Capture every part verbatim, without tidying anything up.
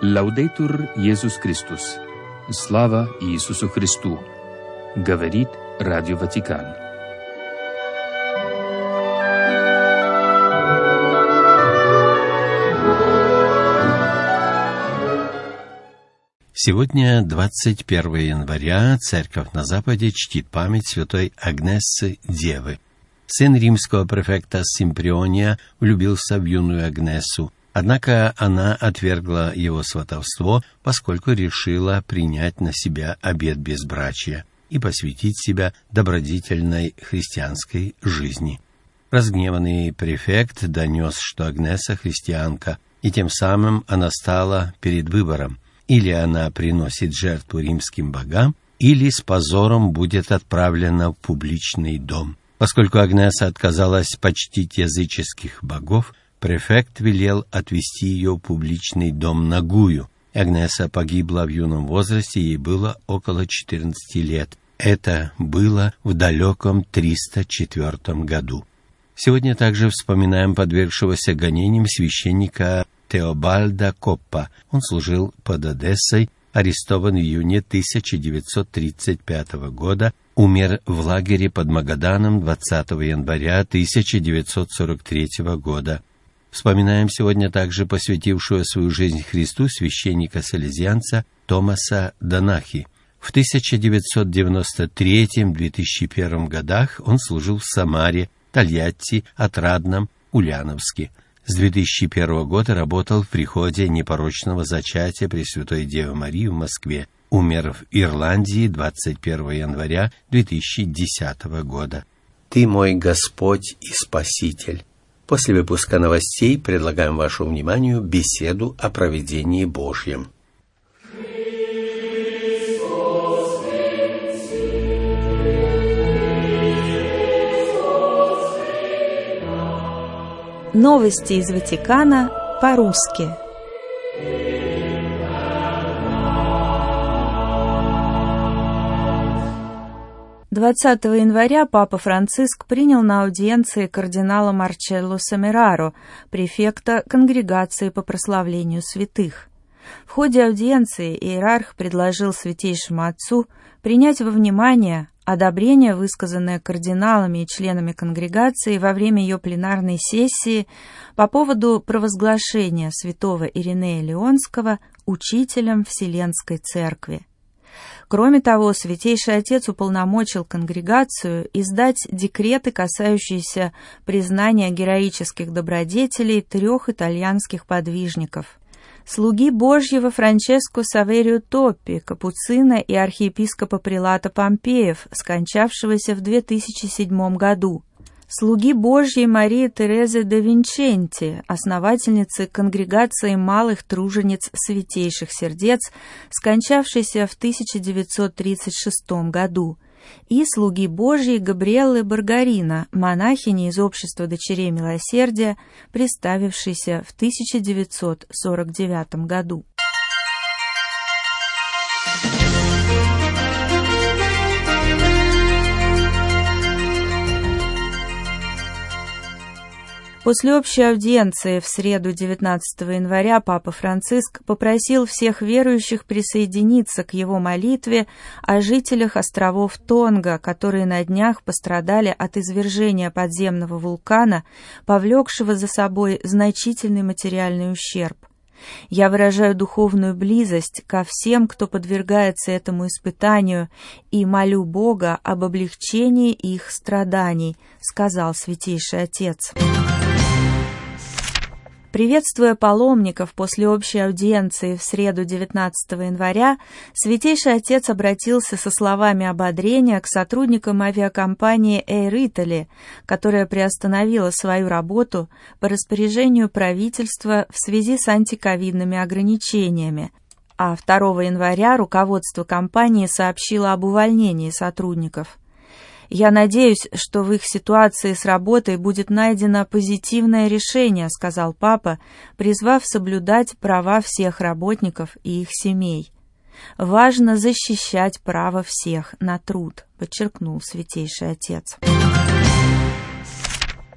Лаудейтур Иисус Христос. Слава Иисусу Христу. Говорит Радио Ватикан. Сегодня, двадцать первого января, Церковь на Западе чтит память святой Агнессы Девы. Сын римского префекта Симприония влюбился в юную Агнессу, однако она отвергла его сватовство, поскольку решила принять на себя обет безбрачия и посвятить себя добродетельной христианской жизни. Разгневанный префект донес, что Агнесса христианка, и тем самым она стала перед выбором: или она приносит жертву римским богам, или с позором будет отправлена в публичный дом. Поскольку Агнесса отказалась почтить языческих богов, префект велел отвести ее в публичный дом нагую. Агнесса погибла в юном возрасте, ей было около четырнадцати лет. Это было в далеком триста четвёртом году. Сегодня также вспоминаем подвергшегося гонениям священника Теобальда Коппа. Он служил под Одессой, арестован в июне тысяча девятьсот тридцать пятого года, умер в лагере под Магаданом двадцатого января тысяча девятьсот сорок третьего года. Вспоминаем сегодня также посвятившего свою жизнь Христу священника-салезианца Томаса Донахи. В тысяча девятьсот девяносто третьем — две тысячи первом годах он служил в Самаре, Тольятти, Отрадном, Ульяновске. С две тысячи первого года работал в приходе непорочного зачатия Пресвятой Девы Марии в Москве. Умер в Ирландии двадцать первого января две тысячи десятого года. Ты мой Господь и Спаситель. После выпуска новостей предлагаем вашему вниманию беседу о провидении Божьем. Новости из Ватикана по-русски. двадцатого января Папа Франциск принял на аудиенции кардинала Марчелло Семераро, префекта Конгрегации по прославлению святых. В ходе аудиенции иерарх предложил Святейшему Отцу принять во внимание одобрение, высказанное кардиналами и членами конгрегации во время ее пленарной сессии по поводу провозглашения святого Иринея Лионского учителем Вселенской Церкви. Кроме того, Святейший Отец уполномочил конгрегацию издать декреты, касающиеся признания героических добродетелей трех итальянских подвижников: слуги Божьего Франческо Саверио Топпи, капуцина и архиепископа Прилата Помпеев, скончавшегося в две тысячи седьмом году; слуги Божьей Марии Терезы де Винченти, основательницы конгрегации малых тружениц Святейших Сердец, скончавшейся в тысяча девятьсот тридцать шестом году; и слуги Божьей Габриэллы Баргарина, монахини из Общества дочерей Милосердия, приставившейся в тысяча девятьсот сорок девятом году. После общей аудиенции в среду девятнадцатого января Папа Франциск попросил всех верующих присоединиться к его молитве о жителях островов Тонга, которые на днях пострадали от извержения подземного вулкана, повлекшего за собой значительный материальный ущерб. Я выражаю духовную близость ко всем, кто подвергается этому испытанию, и молю Бога об облегчении их страданий, сказал Святейший Отец. Приветствуя паломников после общей аудиенции в среду девятнадцатого января, Святейший Отец обратился со словами ободрения к сотрудникам авиакомпании Air Italy, которая приостановила свою работу по распоряжению правительства в связи с антиковидными ограничениями, а второго января руководство компании сообщило об увольнении сотрудников. «Я надеюсь, что в их ситуации с работой будет найдено позитивное решение», — сказал Папа, призвав соблюдать права всех работников и их семей. «Важно защищать право всех на труд», — подчеркнул Святейший Отец.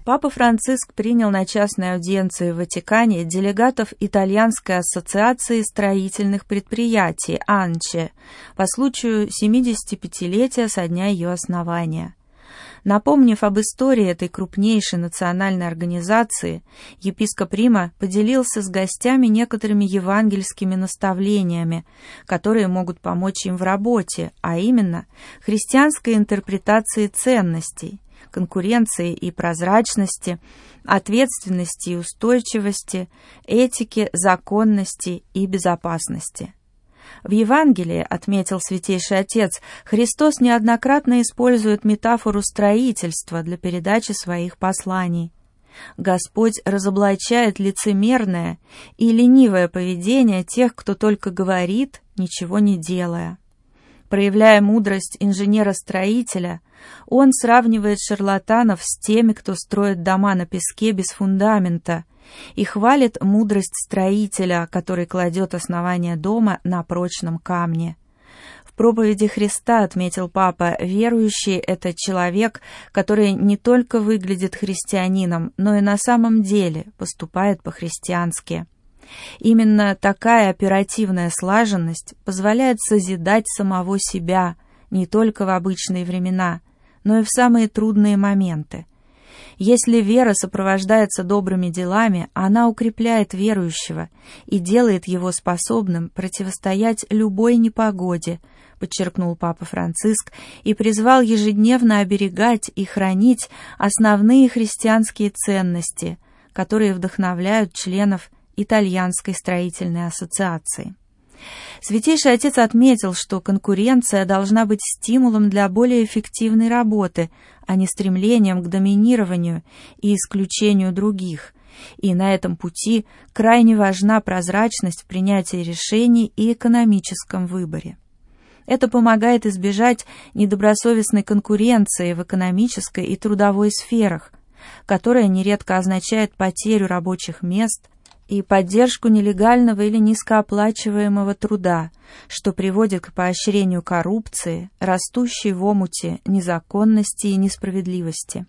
Папа Франциск принял на частной аудиенции в Ватикане делегатов Итальянской ассоциации строительных предприятий «АНЧЕ» по случаю семидесятипятилетия со дня ее основания. Напомнив об истории этой крупнейшей национальной организации, епископ Рима поделился с гостями некоторыми евангельскими наставлениями, которые могут помочь им в работе, а именно христианской интерпретации ценностей, конкуренции и прозрачности, ответственности и устойчивости, этики, законности и безопасности. В Евангелии, отметил Святейший Отец, Христос неоднократно использует метафору строительства для передачи своих посланий. Господь разоблачает лицемерное и ленивое поведение тех, кто только говорит, ничего не делая. Проявляя мудрость инженера-строителя, он сравнивает шарлатанов с теми, кто строит дома на песке без фундамента, и хвалит мудрость строителя, который кладет основание дома на прочном камне. В проповеди Христа, отметил Папа, верующий — это человек, который не только выглядит христианином, но и на самом деле поступает по-христиански. Именно такая оперативная слаженность позволяет созидать самого себя не только в обычные времена, но и в самые трудные моменты. Если вера сопровождается добрыми делами, она укрепляет верующего и делает его способным противостоять любой непогоде, подчеркнул Папа Франциск и призвал ежедневно оберегать и хранить основные христианские ценности, которые вдохновляют членов Итальянской строительной ассоциации. Святейший Отец отметил, что конкуренция должна быть стимулом для более эффективной работы, а не стремлением к доминированию и исключению других. И на этом пути крайне важна прозрачность в принятии решений и экономическом выборе. Это помогает избежать недобросовестной конкуренции в экономической и трудовой сферах, которая нередко означает потерю рабочих мест и поддержку нелегального или низкооплачиваемого труда, что приводит к поощрению коррупции, растущей в омуте незаконности и несправедливости.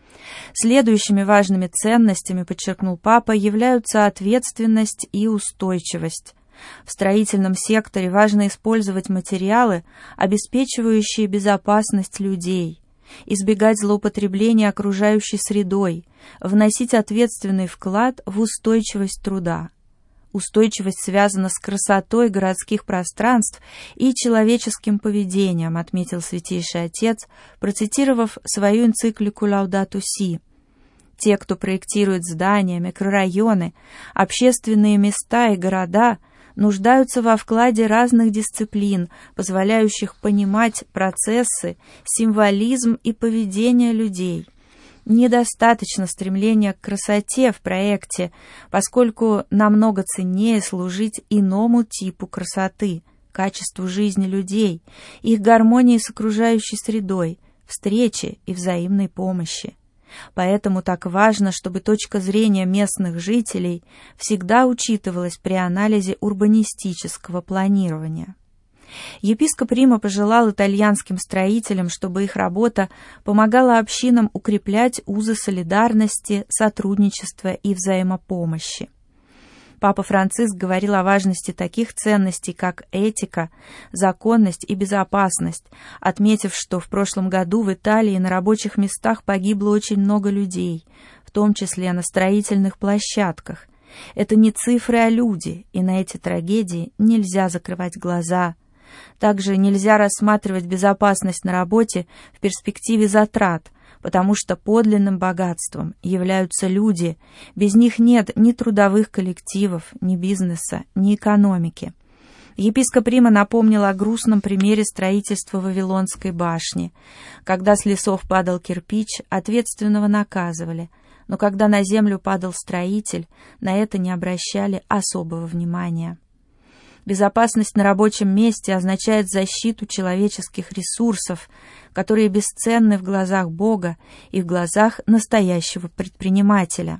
Следующими важными ценностями, подчеркнул Папа, являются ответственность и устойчивость. В строительном секторе важно использовать материалы, обеспечивающие безопасность людей, избегать злоупотребления окружающей средой, вносить ответственный вклад в устойчивость труда. Устойчивость связана с красотой городских пространств и человеческим поведением, отметил Святейший Отец, процитировав свою энциклику «Лаудату Си». Те, кто проектирует здания, микрорайоны, общественные места и города, нуждаются во вкладе разных дисциплин, позволяющих понимать процессы, символизм и поведение людей. Недостаточно стремления к красоте в проекте, поскольку намного ценнее служить иному типу красоты, качеству жизни людей, их гармонии с окружающей средой, встрече и взаимной помощи. Поэтому так важно, чтобы точка зрения местных жителей всегда учитывалась при анализе урбанистического планирования. Епископ Рима пожелал итальянским строителям, чтобы их работа помогала общинам укреплять узы солидарности, сотрудничества и взаимопомощи. Папа Франциск говорил о важности таких ценностей, как этика, законность и безопасность, отметив, что в прошлом году в Италии на рабочих местах погибло очень много людей, в том числе на строительных площадках. Это не цифры, а люди, и на эти трагедии нельзя закрывать глаза. Также нельзя рассматривать безопасность на работе в перспективе затрат, потому что подлинным богатством являются люди, без них нет ни трудовых коллективов, ни бизнеса, ни экономики. Епископ Рима напомнил о грустном примере строительства Вавилонской башни. Когда с лесов падал кирпич, ответственного наказывали, но когда на землю падал строитель, на это не обращали особого внимания. Безопасность на рабочем месте означает защиту человеческих ресурсов, которые бесценны в глазах Бога и в глазах настоящего предпринимателя.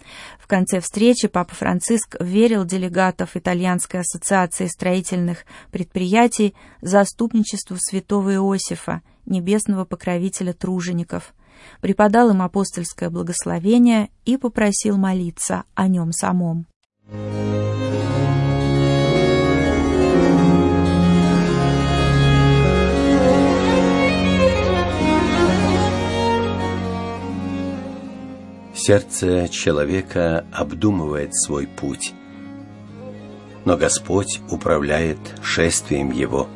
В конце встречи Папа Франциск верил делегатов Итальянской ассоциации строительных предприятий заступничеству святого Иосифа, небесного покровителя тружеников, преподал им апостольское благословение и попросил молиться о нем самом. Сердце человека обдумывает свой путь, но Господь управляет шествием его.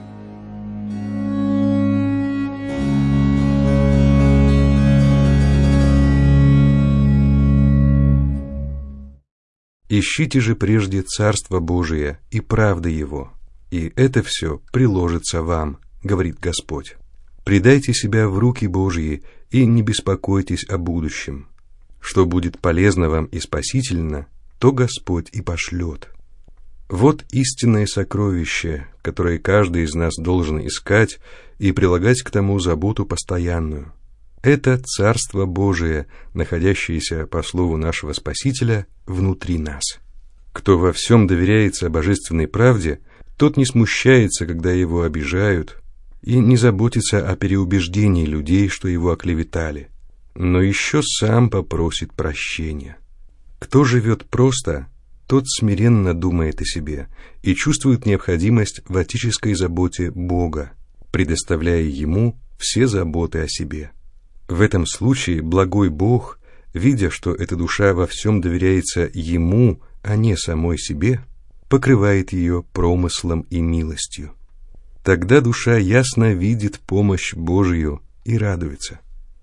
Ищите же прежде Царство Божие и правды Его, и это все приложится вам, говорит Господь. Предайте себя в руки Божьи и не беспокойтесь о будущем. Что будет полезно вам и спасительно, то Господь и пошлет. Вот истинное сокровище, которое каждый из нас должен искать и прилагать к тому заботу постоянную. Это Царство Божие, находящееся, по слову нашего Спасителя, внутри нас. Кто во всем доверяется божественной правде, тот не смущается, когда его обижают, и не заботится о переубеждении людей, что его оклеветали, но еще сам попросит прощения. Кто живет просто, тот смиренно думает о себе и чувствует необходимость в отеческой заботе Бога, предоставляя Ему все заботы о себе. В этом случае благой Бог, видя, что эта душа во всем доверяется Ему, а не самой себе, покрывает ее промыслом и милостью. Тогда душа ясно видит помощь Божию и радуется.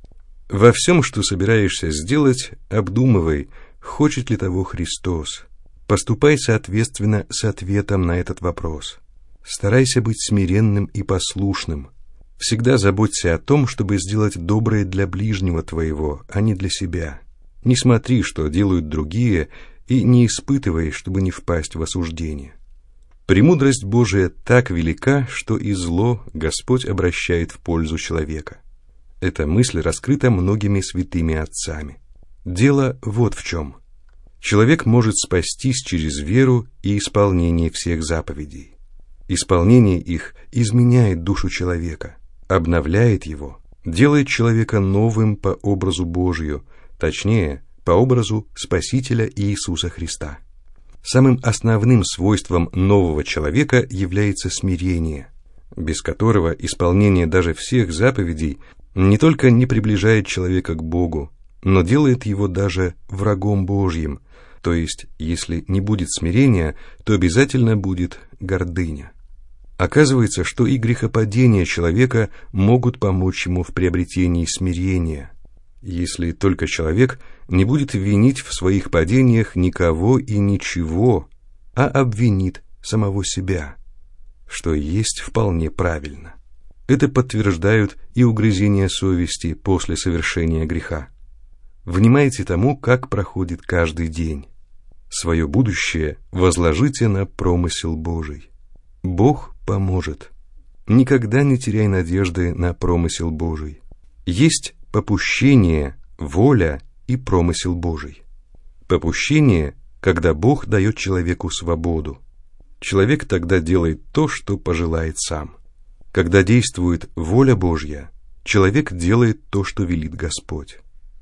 Во всем, что собираешься сделать, обдумывай, хочет ли того Христос. Поступай соответственно с ответом на этот вопрос. Старайся быть смиренным и послушным. Всегда заботься о том, чтобы сделать доброе для ближнего твоего, а не для себя. Не смотри, что делают другие, и не испытывай, чтобы не впасть в осуждение. Премудрость Божия так велика, что и зло Господь обращает в пользу человека. Эта мысль раскрыта многими святыми отцами. Дело вот в чем. Человек может спастись через веру и исполнение всех заповедей. Исполнение их изменяет душу человека, обновляет его, делает человека новым по образу Божию, точнее, по образу Спасителя Иисуса Христа. Самым основным свойством нового человека является смирение, без которого исполнение даже всех заповедей не только не приближает человека к Богу, но делает его даже врагом Божьим, то есть, если не будет смирения, то обязательно будет гордыня. Оказывается, что и грехопадения человека могут помочь ему в приобретении смирения, если только человек не будет винить в своих падениях никого и ничего, а обвинит самого себя, что есть вполне правильно. Это подтверждают и угрызения совести после совершения греха. Внимайте тому, как проходит каждый день. Свое будущее возложите на промысел Божий. Бог поможет. Никогда не теряй надежды на промысел Божий. Есть попущение, воля и промысел Божий. Попущение, когда Бог дает человеку свободу. Человек тогда делает то, что пожелает сам. Когда действует воля Божья, человек делает то, что велит Господь.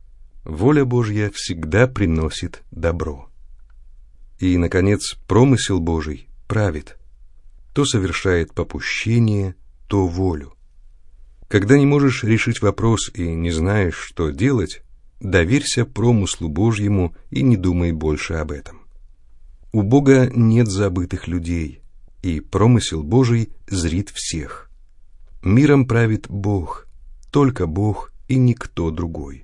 Воля Божья всегда приносит добро. И, наконец, промысел Божий правит. То совершает попущение, то волю. Когда не можешь решить вопрос и не знаешь, что делать, доверься промыслу Божьему и не думай больше об этом. У Бога нет забытых людей, и промысел Божий зрит всех. Миром правит Бог, только Бог и никто другой.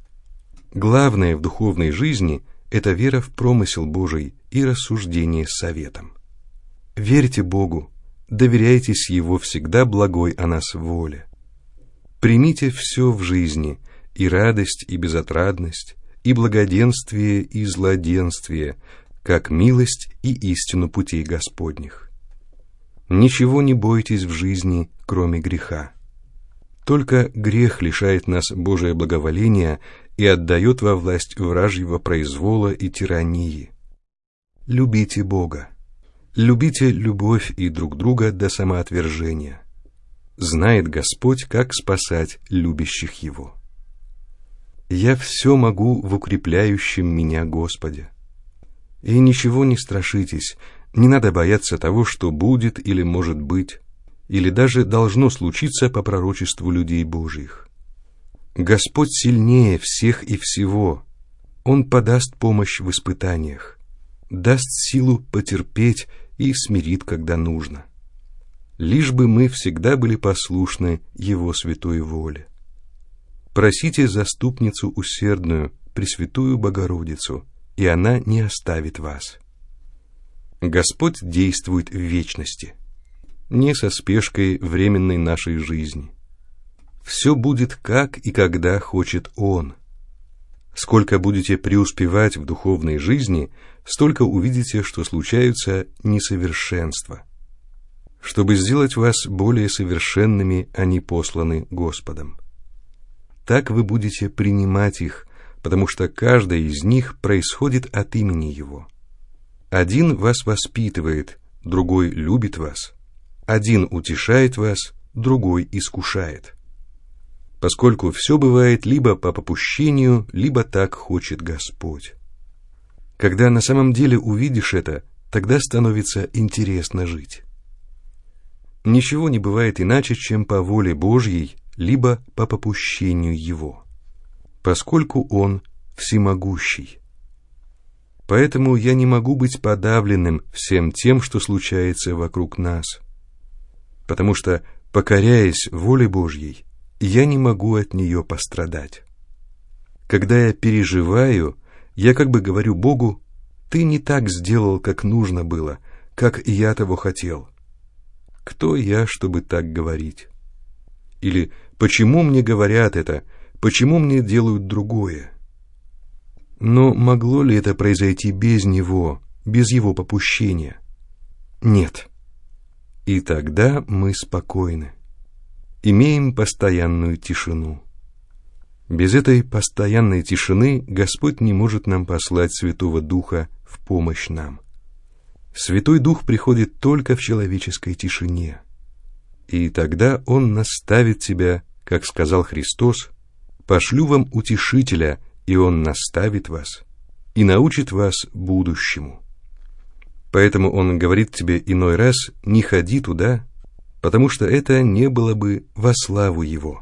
Главное в духовной жизни – это вера в промысел Божий и рассуждение с советом. Верьте Богу, доверяйтесь Его всегда благой о нас воле. Примите все в жизни, и радость, и безотрадность, и благоденствие, и злоденствие, как милость и истину путей Господних. Ничего не бойтесь в жизни, кроме греха. Только грех лишает нас Божия благоволения и отдает во власть вражьего произвола и тирании. Любите Бога. Любите любовь и друг друга до самоотвержения. Знает Господь, как спасать любящих Его. «Я все могу в укрепляющем меня Господе». И ничего не страшитесь, не надо бояться того, что будет или может быть, или даже должно случиться по пророчеству людей Божьих. Господь сильнее всех и всего. Он подаст помощь в испытаниях, даст силу потерпеть и смирит, когда нужно. Лишь бы мы всегда были послушны Его святой воле. Просите заступницу усердную, Пресвятую Богородицу, и она не оставит вас. Господь действует в вечности, не со спешкой временной нашей жизни. Все будет как и когда хочет Он. Сколько будете преуспевать в духовной жизни, столько увидите, что случаются несовершенства. Чтобы сделать вас более совершенными, они посланы Господом. Так вы будете принимать их, потому что каждая из них происходит от имени Его. Один вас воспитывает, другой любит вас. Один утешает вас, другой искушает. Поскольку все бывает либо по попущению, либо так хочет Господь. Когда на самом деле увидишь это, тогда становится интересно жить. Ничего не бывает иначе, чем по воле Божьей, либо по попущению Его, поскольку Он всемогущий. Поэтому я не могу быть подавленным всем тем, что случается вокруг нас, потому что, покоряясь воле Божьей, я не могу от нее пострадать. Когда я переживаю, я как бы говорю Богу: «Ты не так сделал, как нужно было, как я того хотел». Кто я, чтобы так говорить? Или почему мне говорят это, почему мне делают другое? Но могло ли это произойти без Него, без Его попущения? Нет. И тогда мы спокойны, имеем постоянную тишину. Без этой постоянной тишины Господь не может нам послать Святого Духа в помощь нам. Святой Дух приходит только в человеческой тишине. И тогда Он наставит тебя, как сказал Христос: «Пошлю вам утешителя, и Он наставит вас и научит вас будущему». Поэтому Он говорит тебе иной раз: не ходи туда, потому что это не было бы во славу Его.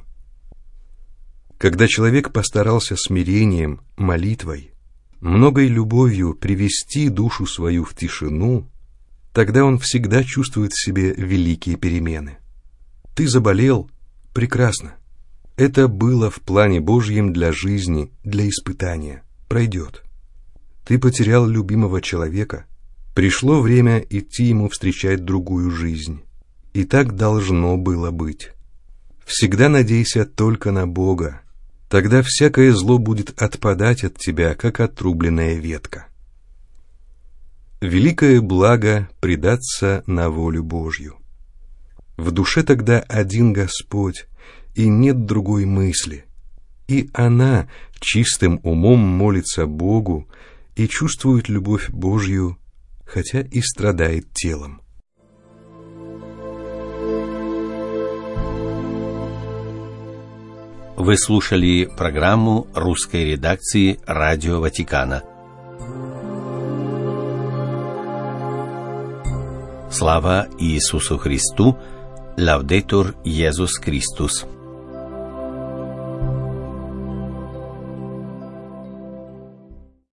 Когда человек постарался смирением, молитвой, многой любовью привести душу свою в тишину, тогда он всегда чувствует в себе великие перемены. Ты заболел? Прекрасно. Это было в плане Божьем для жизни, для испытания. Пройдет. Ты потерял любимого человека? Пришло время идти ему встречать другую жизнь. И так должно было быть. Всегда надейся только на Бога. Тогда всякое зло будет отпадать от тебя, как отрубленная ветка. Великое благо предаться на волю Божью. В душе тогда один Господь, и нет другой мысли. И она чистым умом молится Богу и чувствует любовь Божью, хотя и страдает телом. Вы слушали программу русской редакции Радио Ватикана. Слава Иисусу Христу! Лаудетур Иисус Христос!